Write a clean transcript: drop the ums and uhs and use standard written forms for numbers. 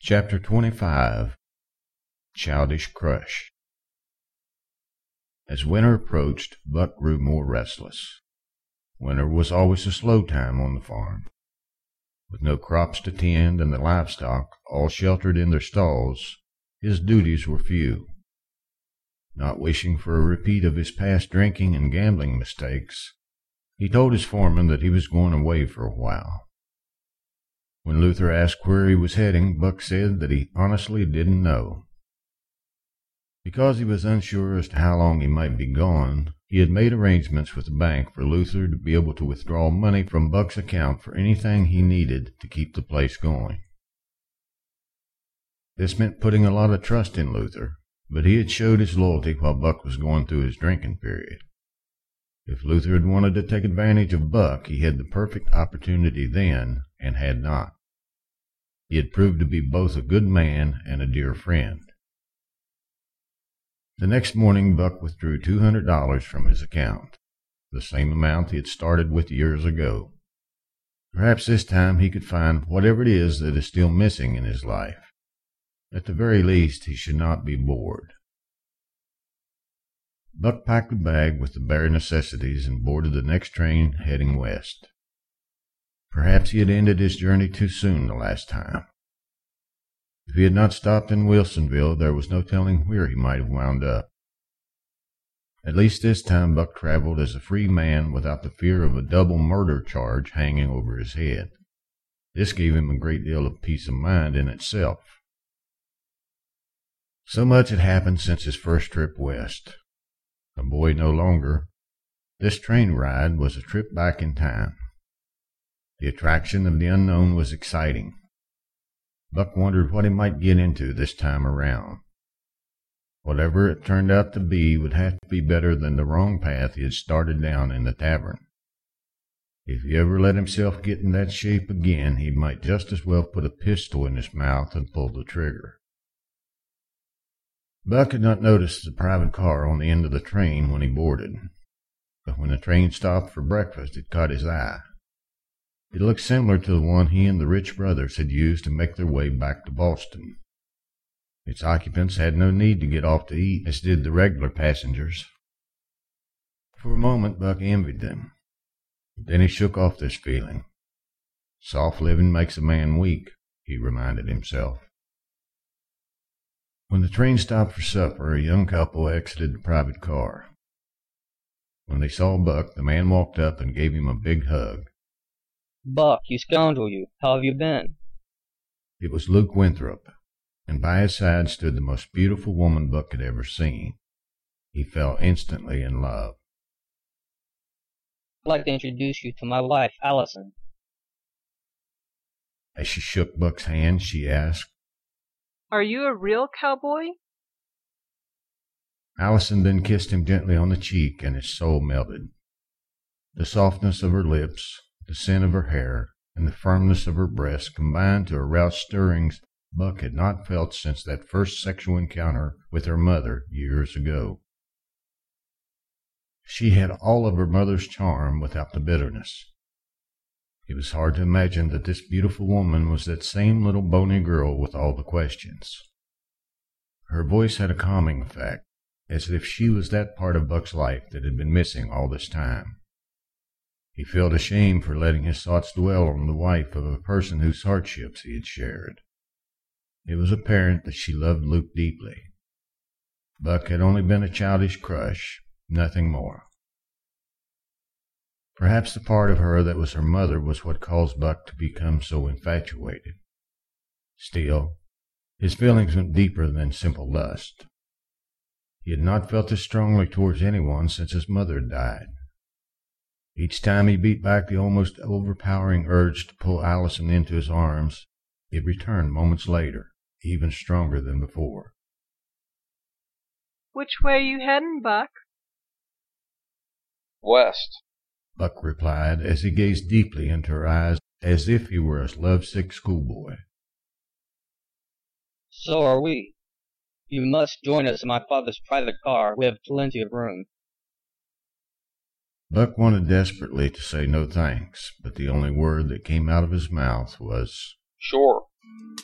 Chapter 25. Childish Crush. As winter approached, Buck grew more restless. Winter was always a slow time on the farm. With no crops to tend and the livestock all sheltered in their stalls, his duties were few. Not wishing for a repeat of his past drinking and gambling mistakes, he told his foreman that he was going away for a while. When Luther asked where he was heading, Buck said that he honestly didn't know. Because he was unsure as to how long he might be gone, he had made arrangements with the bank for Luther to be able to withdraw money from Buck's account for anything he needed to keep the place going. This meant putting a lot of trust in Luther, but he had showed his loyalty while Buck was going through his drinking period. If Luther had wanted to take advantage of Buck, he had the perfect opportunity then, and had not. He had proved to be both a good man and a dear friend. The next morning Buck withdrew $200 from his account, the same amount he had started with years ago. Perhaps this time he could find whatever it is that is still missing in his life. At the very least, he should not be bored. Buck packed a bag with the bare necessities and boarded the next train heading west. Perhaps he had ended his journey too soon the last time. If he had not stopped in Wilsonville, there was no telling where he might have wound up. At least this time Buck traveled as a free man without the fear of a double murder charge hanging over his head. This gave him a great deal of peace of mind in itself. So much had happened since his first trip west. A boy no longer, this train ride was a trip back in time. The attraction of the unknown was exciting. Buck wondered what he might get into this time around. Whatever it turned out to be would have to be better than the wrong path he had started down in the tavern. If he ever let himself get in that shape again, he might just as well put a pistol in his mouth and pull the trigger. Buck had not noticed the private car on the end of the train when he boarded, but when the train stopped for breakfast it caught his eye. It looked similar to the one he and the Rich brothers had used to make their way back to Boston. Its occupants had no need to get off to eat, as did the regular passengers. For a moment Buck envied them. Then he shook off this feeling. Soft living makes a man weak, he reminded himself. When the train stopped for supper, a young couple exited the private car. When they saw Buck, the man walked up and gave him a big hug. "Buck, you scoundrel, you! How have you been?" It was Luke Winthrop, and by his side stood the most beautiful woman Buck had ever seen. He fell instantly in love. "I'd like to introduce you to my wife, Allison." As she shook Buck's hand, she asked, "Are you a real cowboy?" Allison then kissed him gently on the cheek, and his soul melted. The softness of her lips, the scent of her hair, and the firmness of her breast combined to arouse stirrings Buck had not felt since that first sexual encounter with her mother years ago. She had all of her mother's charm without the bitterness. It was hard to imagine that this beautiful woman was that same little bony girl with all the questions. Her voice had a calming effect, as if she was that part of Buck's life that had been missing all this time. He felt ashamed for letting his thoughts dwell on the wife of a person whose hardships he had shared. It was apparent that she loved Luke deeply. Buck had only been a childish crush, nothing more. Perhaps the part of her that was her mother was what caused Buck to become so infatuated. Still, his feelings went deeper than simple lust. He had not felt as strongly towards anyone since his mother had died. Each time he beat back the almost overpowering urge to pull Allison into his arms, it returned moments later, even stronger than before. "Which way are you heading, Buck?" "West," Buck replied as he gazed deeply into her eyes as if he were a lovesick schoolboy. "So are we. You must join us in my father's private car. We have plenty of room." Buck wanted desperately to say no thanks, but the only word that came out of his mouth was, "Sure."